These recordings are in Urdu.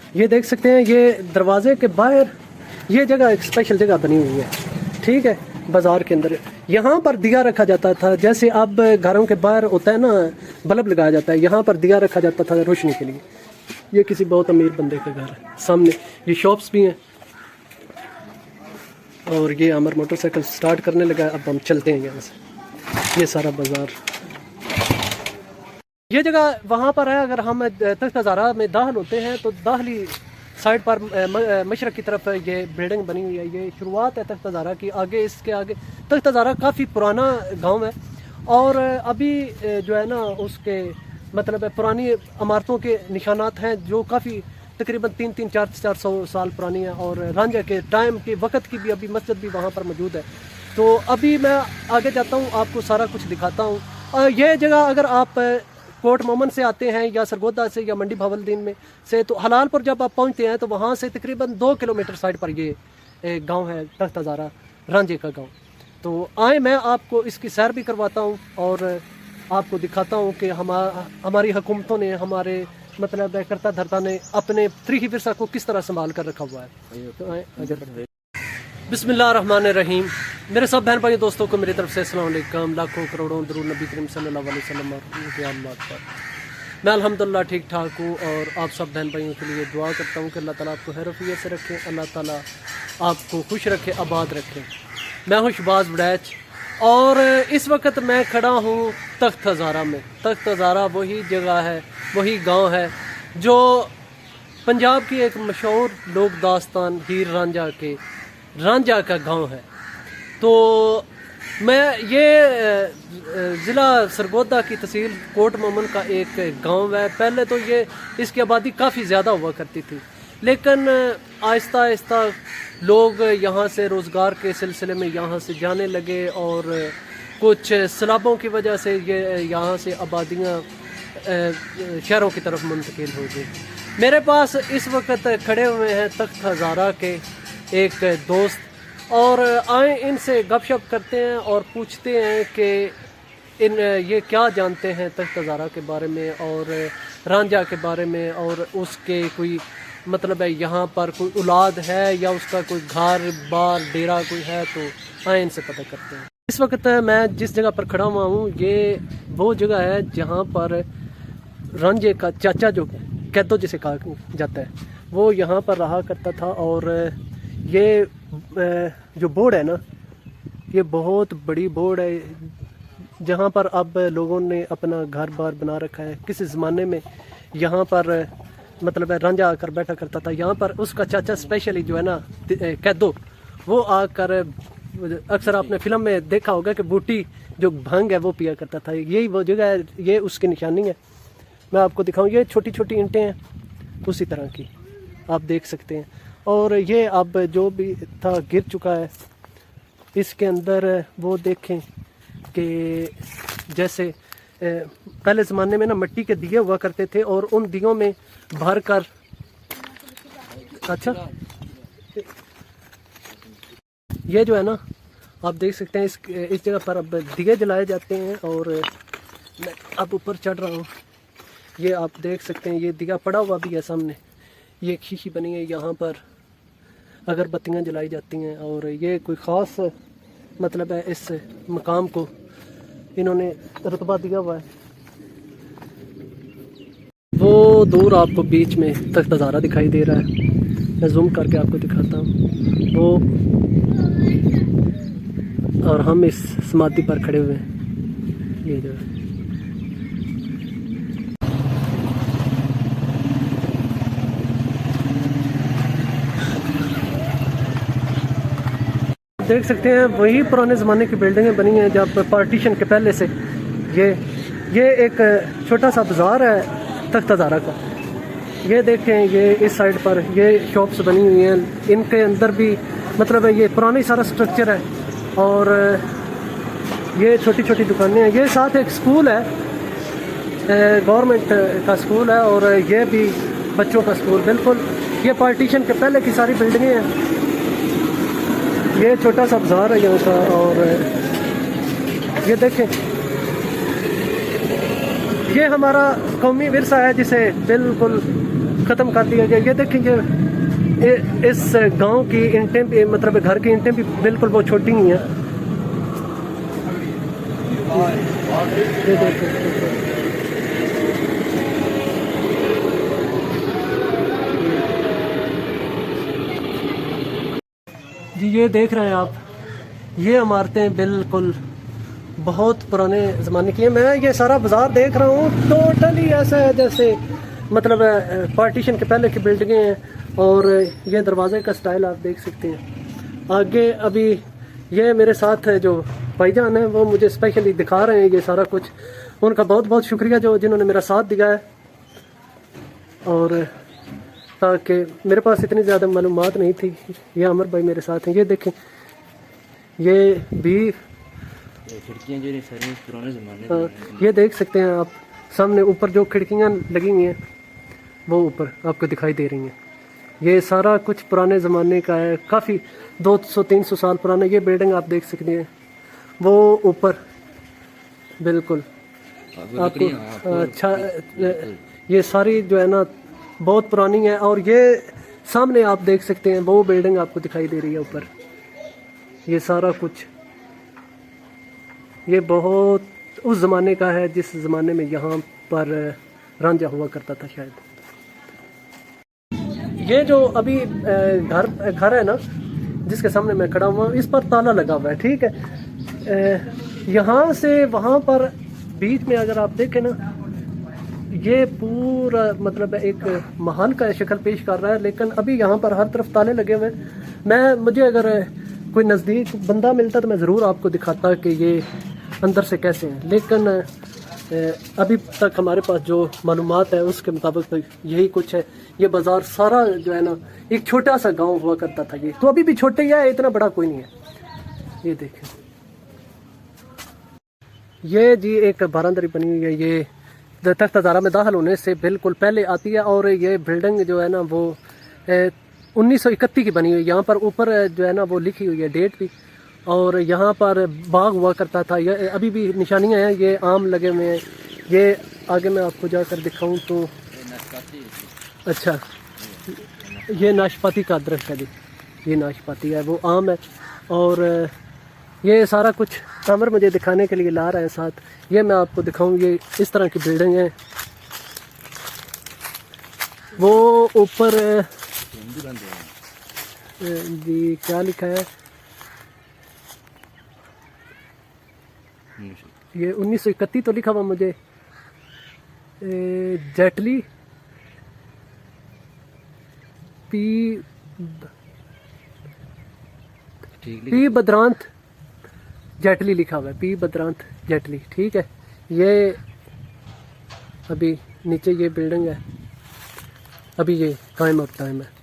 یہ دیکھ سکتے ہیں یہ دروازے کے باہر یہ جگہ ایک اسپیشل جگہ بنی ہوئی ہے، ٹھیک ہے، بازار کے اندر یہاں پر دیا رکھا جاتا تھا، جیسے اب گھروں کے باہر ہوتا ہے نا بلب لگایا جاتا ہے، یہاں پر دیا رکھا جاتا تھا روشنی کے لیے۔ یہ کسی بہت امیر بندے کا گھر ہے، سامنے یہ شاپس بھی ہیں، اور یہ عمر موٹر سائیکل سٹارٹ کرنے لگا ہے۔ اب ہم چلتے ہیں یہاں سے، یہ سارا بازار، یہ جگہ وہاں پر ہے۔ اگر ہم تخت ہزارہ میں داخل ہوتے ہیں تو داخلی سائڈ پر مشرق کی طرف یہ بلڈنگ بنی ہوئی ہے، یہ شروعات ہے تخت ہزارہ کی۔ آگے اس کے آگے تخت ہزارہ کافی پرانا گاؤں ہے، اور ابھی جو ہے نا اس کے مطلب پرانی عمارتوں کے نشانات ہیں جو کافی تقریباً 300-400 سال پرانی ہیں، اور رانجھا کے ٹائم کے وقت کی بھی ابھی مسجد بھی وہاں پر موجود ہے۔ تو ابھی میں آگے جاتا ہوں، آپ کو سارا کچھ دکھاتا ہوں۔ یہ جگہ اگر آپ کوٹ مومن سے آتے ہیں یا سرگودا سے یا منڈی بھاولدین میں سے، تو حلال پر جب آپ پہنچتے ہیں تو وہاں سے تقریباً 2 کلومیٹر سائڈ پر یہ گاؤں ہے تخت ہزارہ، رانجھے کا گاؤں۔ تو آئیں میں آپ کو اس کی سیر بھی کرواتا ہوں اور آپ کو دکھاتا ہوں کہ ہماری حکومتوں نے، ہمارے مطلب کرتا دھرتا نے اپنے تاریخی ورثہ کو کس طرح سنبھال کر رکھا ہوا ہے۔ تو آئیں۔ بسم اللہ الرحمن الرحیم۔ میرے سب بہن بھائی دوستوں کو میری طرف سے السلام علیکم، لاکھوں کروڑوں درود نبی کریم صلی اللہ علیہ وسلم اور میں الحمدللہ ٹھیک ٹھاک ہوں، اور آپ سب بہن بھائیوں کے لیے دعا کرتا ہوں کہ اللہ تعالیٰ آپ کو خیر وفیت سے رکھے، اللہ تعالیٰ آپ کو خوش رکھے، آباد رکھے۔ میں ہوں شباز وڑیچ، اور اس وقت میں کھڑا ہوں تخت ہزارہ میں۔ تخت ہزارہ وہی جگہ ہے، وہی گاؤں ہے جو پنجاب کی ایک مشہور لوک داستان ہیر رانجھا کا گاؤں ہے۔ تو میں یہ ضلع سرگودا کی تحصیل کوٹ مومن کا ایک گاؤں ہے۔ پہلے تو اس کی آبادی کافی زیادہ ہوا کرتی تھی، لیکن آہستہ آہستہ لوگ یہاں سے روزگار کے سلسلے میں یہاں سے جانے لگے، اور کچھ سیلابوں کی وجہ سے یہاں سے آبادیاں شہروں کی طرف منتقل ہو گئی۔ میرے پاس اس وقت کھڑے ہوئے ہیں تخت ہزارہ کے ایک دوست، اور آئیں ان سے گپ شپ کرتے ہیں اور پوچھتے ہیں کہ یہ کیا جانتے ہیں تخت ہزارہ کے بارے میں اور رانجھا کے بارے میں، اور اس کے کوئی مطلب ہے یہاں پر کوئی اولاد ہے یا اس کا کوئی گھر بار ڈیرا کوئی ہے۔ تو آئیں ان سے پتہ کرتے ہیں۔ اس وقت میں جس جگہ پر کھڑا ہوا ہوں یہ وہ جگہ ہے جہاں پر رانجھے کا چاچا، جو کیدو جسے کہا جاتا ہے، وہ یہاں پر رہا کرتا تھا۔ اور یہ جو بورڈ ہے نا، یہ بہت بڑی بورڈ ہے جہاں پر اب لوگوں نے اپنا گھر بار بنا رکھا ہے۔ کسی زمانے میں یہاں پر مطلب رانجھا آ کر بیٹھا کرتا تھا، یہاں پر اس کا چاچا اسپیشلی جو ہے نا کیدو، وہ آ کر اکثر آپ نے فلم میں دیکھا ہوگا کہ بوٹی جو بھنگ ہے وہ پیا کرتا تھا۔ یہی وہ جگہ ہے، یہ اس کی نشانی ہے۔ میں آپ کو دکھاؤں، یہ چھوٹی چھوٹی اینٹیں ہیں اسی طرح کی، آپ دیکھ سکتے ہیں۔ اور یہ اب جو بھی تھا گر چکا ہے۔ اس کے اندر وہ دیکھیں کہ جیسے پہلے زمانے میں نا مٹی کے دیے ہوا کرتے تھے، اور ان دیوں میں بھر کر اچھا یہ جو ہے نا آپ دیکھ سکتے ہیں اس جگہ پر اب دیے جلائے جاتے ہیں۔ اور میں اب اوپر چڑھ رہا ہوں، یہ آپ دیکھ سکتے ہیں، یہ دیا پڑا ہوا بھی ہے سامنے، یہ ایک شیشی بنی ہے، یہاں پر اگر بتیاں جلائی جاتی ہیں۔ اور یہ کوئی خاص مطلب ہے اس مقام کو انہوں نے رتبہ دیا ہوا ہے۔ وہ دور آپ کو بیچ میں تخت ہزارہ دکھائی دے رہا ہے، میں زوم کر کے آپ کو دکھاتا ہوں وہ، اور ہم اس سمادھی پر کھڑے ہوئے ہیں۔ یہ جو دیکھ سکتے ہیں وہی پرانے زمانے کی بلڈنگیں بنی ہیں جب پارٹیشن کے پہلے سے۔ یہ ایک چھوٹا سا بازار ہے تخت ہزارہ کا، یہ دیکھیں، یہ اس سائڈ پر یہ شاپس بنی ہوئی ہیں، ان کے اندر بھی مطلب ہے یہ پرانی سارا سٹرکچر ہے، اور یہ چھوٹی چھوٹی دکانیں ہیں۔ یہ ساتھ ایک سکول ہے، گورنمنٹ کا سکول ہے، اور یہ بھی بچوں کا سکول بالکل۔ یہ پارٹیشن کے پہلے کی ساری بلڈنگیں ہیں۔ یہ چھوٹا سا بازار ہے یہاں کا، اور یہ دیکھیں یہ ہمارا قومی ورثہ ہے جسے بالکل ختم کر دیا گیا. یہ دیکھیں کہ اس گاؤں کی اینٹیں بھی مطلب گھر کی اینٹیں بھی بالکل وہ چھوٹی ہی ہیں. یہ دیکھیں جی، یہ دیکھ رہے ہیں آپ، یہ عمارتیں بالکل بہت پرانے زمانے کی ہیں. میں یہ سارا بازار دیکھ رہا ہوں، ٹوٹلی ایسا ہے جیسے مطلب پارٹیشن کے پہلے کی بلڈنگیں ہیں. اور یہ دروازے کا سٹائل آپ دیکھ سکتے ہیں. آگے ابھی یہ میرے ساتھ جو بھائی جان ہیں وہ مجھے اسپیشلی دکھا رہے ہیں یہ سارا کچھ. ان کا بہت بہت شکریہ جنہوں نے میرا ساتھ دیا ہے. اور تاکہ میرے پاس اتنی زیادہ معلومات نہیں تھی. یہ عمر بھائی میرے ساتھ ہیں. یہ دیکھیں، یہ بھی کھڑکیاں جو ساری پرانے زمانے یہ دیکھ سکتے ہیں آپ سامنے اوپر جو کھڑکیاں لگی ہوئی ہیں وہ اوپر آپ کو دکھائی دے رہی ہیں. یہ سارا کچھ پرانے زمانے کا ہے، کافی 200-300 سال پرانا. یہ بلڈنگ آپ دیکھ سکتے ہیں وہ اوپر بالکل آپ کو اچھا. یہ ساری جو ہے نا بہت پرانی ہے. اور یہ سامنے آپ دیکھ سکتے ہیں وہ بلڈنگ آپ کو دکھائی دے رہی ہے اوپر. یہ سارا کچھ یہ بہت اس زمانے کا ہے جس زمانے میں یہاں پر رانجھا ہوا کرتا تھا شاید. یہ جو ابھی گھر ہے نا جس کے سامنے میں کھڑا ہوا ہوں، اس پر تالا لگا ہوا ہے. ٹھیک ہے، یہاں سے وہاں پر بیچ میں اگر آپ دیکھیں نا یہ پورا مطلب ایک محل کا شکل پیش کر رہا ہے. لیکن ابھی یہاں پر ہر طرف تالے لگے ہوئے ہیں. مجھے اگر کوئی نزدیک بندہ ملتا تو میں ضرور آپ کو دکھاتا کہ یہ اندر سے کیسے ہیں. لیکن ابھی تک ہمارے پاس جو معلومات ہے اس کے مطابق یہی کچھ ہے. یہ بازار سارا جو ہے نا ایک چھوٹا سا گاؤں ہوا کرتا تھا. یہ تو ابھی بھی چھوٹے ہی ہے، اتنا بڑا کوئی نہیں ہے. یہ دیکھیں، یہ جی ایک باراندری بنی ہوئی ہے. یہ تخت ہزارہ میں داخل ہونے سے بالکل پہلے آتی ہے. اور یہ بلڈنگ جو ہے نا وہ 1931 کی بنی ہوئی. یہاں پر اوپر جو ہے نا وہ لکھی ہوئی ہے ڈیٹ بھی. اور یہاں پر باغ ہوا کرتا تھا. یہ ابھی بھی نشانیاں ہیں، یہ آم لگے ہوئے ہیں. یہ آگے میں آپ کو جا کر دکھاؤں تو اچھا، یہ ناشپاتی کا درخت ہے جی. یہ ناشپاتی ہے، وہ آم ہے. اور یہ سارا کچھ عامر مجھے دکھانے کے لیے لا رہے ہیں ساتھ. یہ میں آپ کو دکھاؤں. یہ اس طرح کی بلڈنگ ہے. وہ اوپر جی کیا لکھا ہے، یہ 1931 تو لکھا ہوا مجھے. جیٹلی پی بدرانت جیٹلی لکھا ہوا ہے. پی بدرانت جیٹلی. ٹھیک ہے، یہ ابھی نیچے یہ بلڈنگ ہے، ابھی یہ قائم اور ٹائم ہے.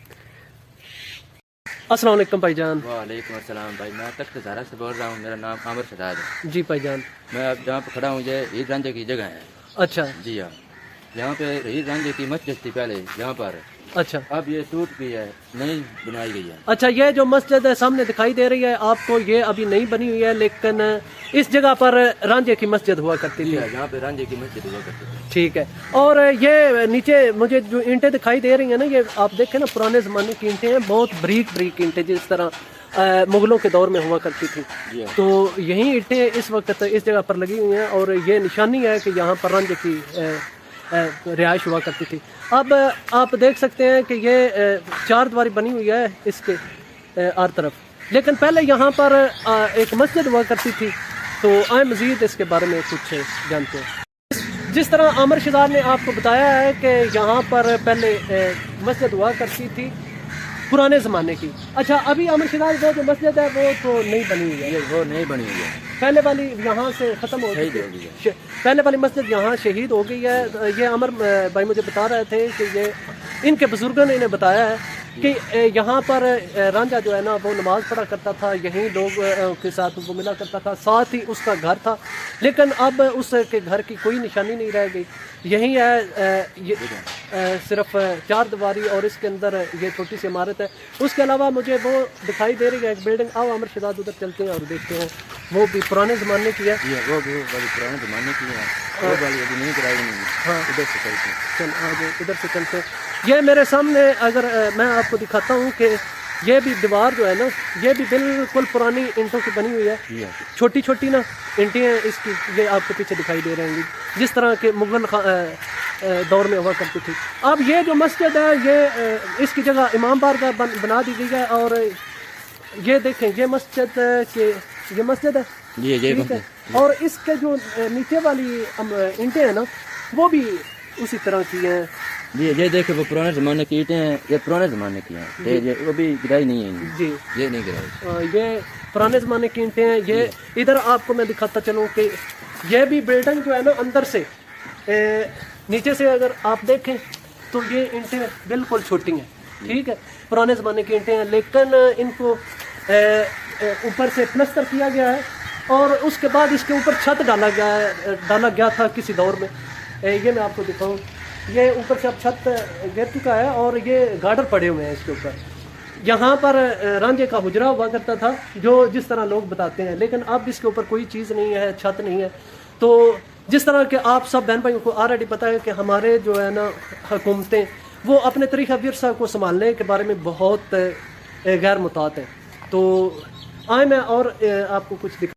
السلام علیکم بھائی جان. وعلیکم السلام بھائی. میں تخت ہزارہ سے بول رہا ہوں. میرا نام عامر شہزاد ہے. جی بھائی جان. میں اب جہاں پہ کھڑا ہوں یہ عید رانجھے کی جگہ ہے. اچھا جی ہاں، یہاں پہ عید رانجھے کی مسجد تھی پہلے یہاں پر. اچھا، اب یہ ٹوٹ گئی ہے، نئی بنائی گئی ہے. اچھا، یہ جو مسجد ہے سامنے دکھائی دے رہی ہے آپ کو، یہ ابھی نہیں بنی ہوئی ہے. لیکن اس جگہ پر رانجھے کی مسجد ہوا کرتی تھی. یہاں پہ رانجھے کی مسجد ہوا کرتی تھی. ٹھیک ہے. اور یہ نیچے مجھے جو اینٹیں دکھائی دے رہی ہیں نا، یہ آپ دیکھیں نا پرانے زمانے کی اینٹیں ہیں، بہت بریک بریک اینٹیں جس طرح مغلوں کے دور میں ہوا کرتی تھی. تو یہی اینٹیں اس وقت اس جگہ پر لگی ہوئی ہیں. اور یہ نشانی ہے کہ یہاں پر رانجھے کی رہائش ہوا کرتی تھی. اب آپ دیکھ سکتے ہیں کہ یہ 4 دیواری بنی ہوئی ہے اس کے ہر طرف. لیکن پہلے یہاں پر ایک مسجد ہوا کرتی تھی. تو آئیں مزید اس کے بارے میں کچھ جانتے ہیں. جس طرح عامر شہزاد نے آپ کو بتایا ہے کہ یہاں پر پہلے مسجد ہوا کرتی تھی پرانے زمانے کی. اچھا، ابھی عامر شہزاد وہ جو مسجد ہے وہ تو نہیں بنی ہوئی ہے. وہ نہیں بنی ہوئی ہے، پہلے والی یہاں سے ختم ہو گئی ہے. پہلے والی مسجد یہاں شہید ہو گئی ہے. یہ عامر بھائی مجھے بتا رہے تھے کہ یہ ان کے بزرگوں نے انہیں بتایا ہے کہ یہاں پر رانجھا جو ہے نا وہ نماز پڑھا کرتا تھا. یہیں لوگ کے ساتھ وہ ملا کرتا تھا. ساتھ ہی اس کا گھر تھا. لیکن اب اس کے گھر کی کوئی نشانی نہیں رہ گئی. یہی ہے صرف 4 دیواری اور اس کے اندر یہ چھوٹی سی عمارت ہے. اس کے علاوہ مجھے وہ دکھائی دے رہی ہے ایک بلڈنگ. آؤ عامر شہزاد ادھر چلتے ہیں اور دیکھتے ہیں. وہ بھی پرانے زمانے کی ہے. وہ بھی پرانے زمانے کی ہے. وہ والی ابھی نہیں کرائی نہیں. ہاں، ادھر سے چلتے ہیں. چل آج ادھر سے چلتے ہیں. یہ میرے سامنے اگر میں آپ کو دکھاتا ہوں کہ یہ بھی دیوار جو ہے نا یہ بھی بالکل پرانی اینٹوں کی بنی ہوئی ہے. چھوٹی چھوٹی نا اینٹیں ہیں اس کی, یہ آپ کو پیچھے دکھائی دے رہے ہیں جس طرح کے مغل دور میں ہوا کرتی تھی. اب یہ جو مسجد ہے یہ اس کی جگہ امام بارگاہ بنا دی گئی ہے. اور یہ دیکھیں یہ مسجد کہ یہ مسجد ہے ٹھیک ہے. اور اس کے جو نیچے والی اینٹیں ہیں نا وہ بھی اسی طرح کی ہیں. یہ دیکھیں وہ پرانے زمانے کی اینٹیں ہیں, یہ پرانے زمانے کی ہیں, یہ وہ بھی گرائی نہیں ہیں جی, یہ نہیں گرائی, یہ پرانے زمانے کی اینٹیں ہیں. یہ ادھر آپ کو میں دکھاتا چلوں کہ یہ بھی بلڈنگ جو ہے نا اندر سے نیچے سے اگر آپ دیکھیں تو یہ اینٹیں بالکل چھوٹی ہیں ٹھیک ہے, پرانے زمانے کی اینٹیں ہیں. لیکن ان کو اوپر سے پلسٹر کیا گیا ہے اور اس کے بعد اس کے اوپر چھت ڈالا گیا تھا کسی دور میں. یہ میں آپ کو دکھاؤں, یہ اوپر سے اب چھت گر چکا ہے اور یہ گارڈر پڑے ہوئے ہیں اس کے اوپر. یہاں پر رانجھے کا حجرہ ہوا کرتا تھا جو جس طرح لوگ بتاتے ہیں, لیکن اب اس کے اوپر کوئی چیز نہیں ہے, چھت نہیں ہے. تو جس طرح کہ آپ سب بہن بھائیوں کو آلریڈی پتہ ہے کہ ہمارے جو ہے نا حکومتیں وہ اپنے طریقہ ورثہ کو سنبھالنے کے بارے میں بہت غیر متعارف ہیں. تو آئے میں اور آپ کو کچھ